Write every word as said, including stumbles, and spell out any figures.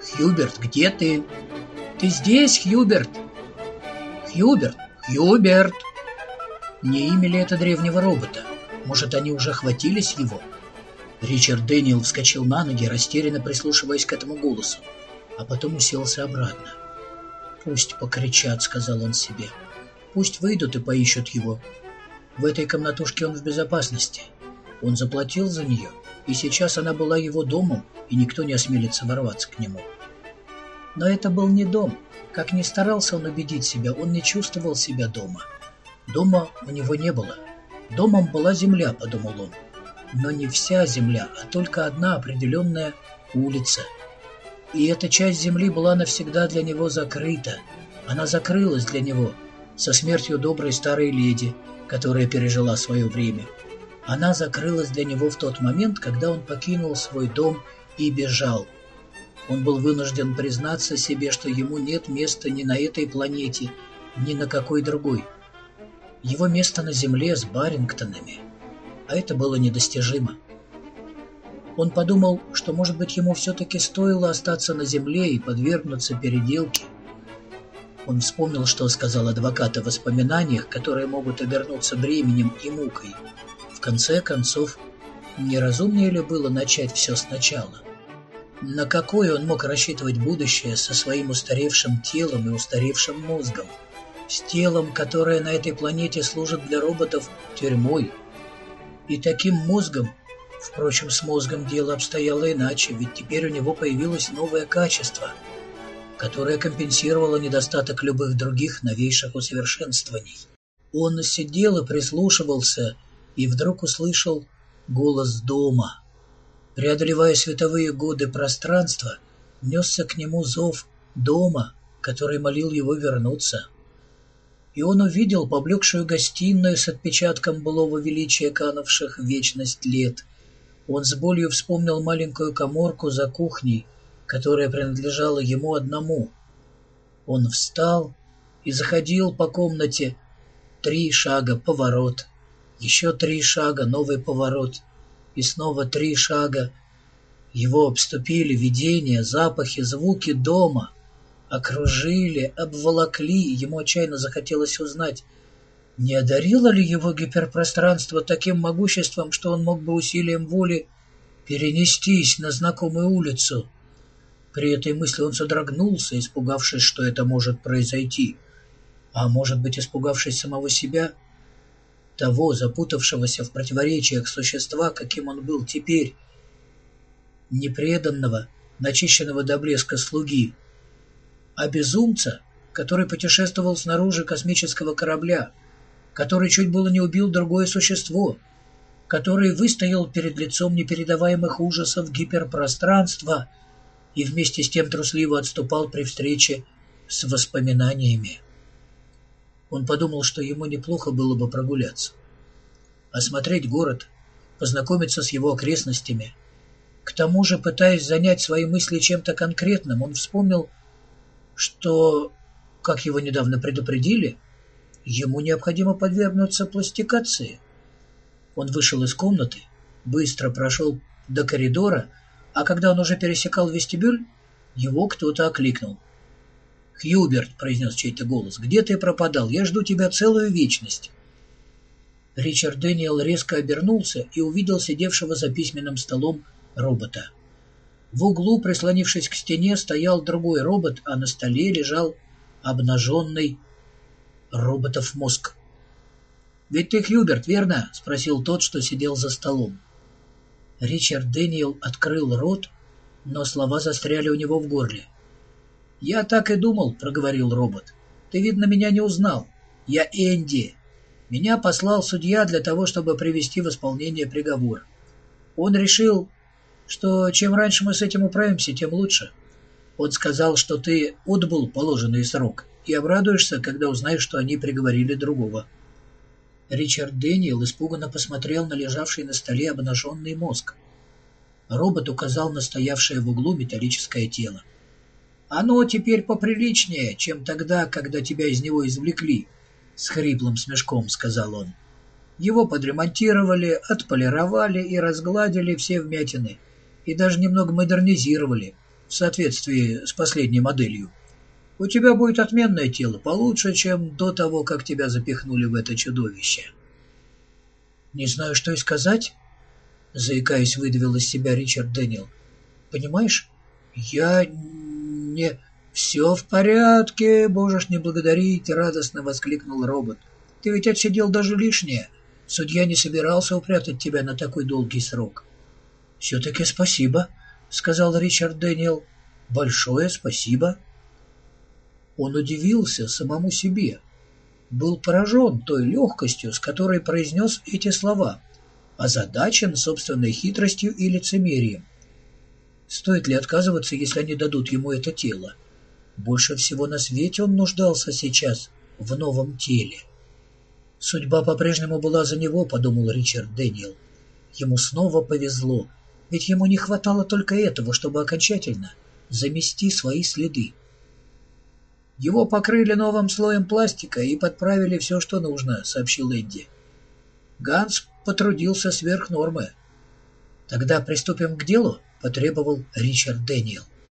«Хьюберт, где ты? Ты здесь, Хьюберт? Хьюберт! Хьюберт!» Не имя ли это древнего робота? Может, они уже хватились его? Ричард Дэниел вскочил на ноги, растерянно прислушиваясь к этому голосу, а потом уселся обратно. «Пусть покричат», — сказал он себе. «Пусть выйдут и поищут его. В этой комнатушке он в безопасности. Он заплатил за нее, и сейчас она была его домом, и никто не осмелится ворваться к нему». Но это был не дом. Как ни старался он убедить себя, он не чувствовал себя дома. Дома у него не было. Домом была земля, подумал он. Но не вся земля, а только одна определенная улица. И эта часть земли была навсегда для него закрыта. Она закрылась для него со смертью доброй старой леди, которая пережила свое время. Она закрылась для него в тот момент, когда он покинул свой дом и бежал. Он был вынужден признаться себе, что ему нет места ни на этой планете, ни на какой другой. Его место на земле с Барингтонами, а это было недостижимо. Он подумал, что, может быть, ему все-таки стоило остаться на земле и подвергнуться переделке. Он вспомнил, что сказал адвокат о воспоминаниях, которые могут обернуться бременем и мукой. В конце концов, не разумнее ли было начать все сначала? На какое он мог рассчитывать будущее со своим устаревшим телом и устаревшим мозгом? С телом, которое на этой планете служит для роботов тюрьмой. И таким мозгом, впрочем, с мозгом дело обстояло иначе, ведь теперь у него появилось новое качество, которое компенсировало недостаток любых других новейших усовершенствований. Он сидел и прислушивался, и вдруг услышал голос дома. Преодолевая световые годы пространства, несся к нему зов дома, который молил его вернуться. И он увидел поблекшую гостиную с отпечатком былого величия, канувших в вечность лет. Он с болью вспомнил маленькую каморку за кухней, которая принадлежала ему одному. Он встал и заходил по комнате. Три шага, поворот. Еще три шага, новый поворот. И снова три шага. Его обступили видения, запахи, звуки дома. Окружили, обволокли, ему отчаянно захотелось узнать, не одарило ли его гиперпространство таким могуществом, что он мог бы усилием воли перенестись на знакомую улицу. При этой мысли он содрогнулся, испугавшись, что это может произойти, а может быть, испугавшись самого себя, того, запутавшегося в противоречиях существа, каким он был теперь, непреданного, начищенного до блеска слуги, а безумца, который путешествовал снаружи космического корабля, который чуть было не убил другое существо, который выстоял перед лицом непередаваемых ужасов гиперпространства и вместе с тем трусливо отступал при встрече с воспоминаниями. Он подумал, что ему неплохо было бы прогуляться, осмотреть город, познакомиться с его окрестностями. К тому же, пытаясь занять свои мысли чем-то конкретным, он вспомнил, что, как его недавно предупредили, ему необходимо подвергнуться пластикации. Он вышел из комнаты, быстро прошел до коридора, а когда он уже пересекал вестибюль, его кто-то окликнул. «Хьюберт», — произнес чей-то голос, — «где ты пропадал? Я жду тебя целую вечность». Ричард Дэниел резко обернулся и увидел сидевшего за письменным столом робота. В углу, прислонившись к стене, стоял другой робот, а на столе лежал обнаженный роботов мозг. «Ведь ты Хьюберт, верно?» — спросил тот, что сидел за столом. Ричард Дэниел открыл рот, но слова застряли у него в горле. «Я так и думал», — проговорил робот. «Ты, видно, меня не узнал. Я Энди. Меня послал судья для того, чтобы привести в исполнение приговор. Он решил, что чем раньше мы с этим управимся, тем лучше. Он сказал, что ты отбыл положенный срок и обрадуешься, когда узнаешь, что они приговорили другого». Ричард Дэниел испуганно посмотрел на лежавший на столе обнаженный мозг. Робот указал на стоявшее в углу металлическое тело. «Оно теперь поприличнее, чем тогда, когда тебя из него извлекли», — с хриплым смешком сказал он. «Его подремонтировали, отполировали и разгладили все вмятины, и даже немного модернизировали. в соответствии с последней моделью. У тебя будет отменное тело, получше, чем до того, как тебя запихнули в это чудовище. Не знаю, что и сказать, заикаясь, выдавил из себя Ричард Дэниел. Понимаешь, я не... Все в порядке, можешь не благодарить, радостно воскликнул робот. Ты ведь отсидел даже лишнее. Судья не собирался упрятать тебя на такой долгий срок. Все-таки спасибо, сказал Ричард Дэниел. Большое спасибо. Он удивился самому себе. Был поражен той легкостью, с которой произнес эти слова, озадачен собственной хитростью и лицемерием. Стоит ли отказываться, если они дадут ему это тело? Больше всего на свете он нуждался сейчас в новом теле. Судьба по-прежнему была за него, подумал Ричард Дэниел. Ему снова повезло, ведь ему не хватало только этого, чтобы окончательно замести свои следы. Его покрыли новым слоем пластика и подправили все, что нужно, сообщил Энди. Ганс потрудился сверх нормы. Тогда приступим к делу, потребовал Ричард Дэниел.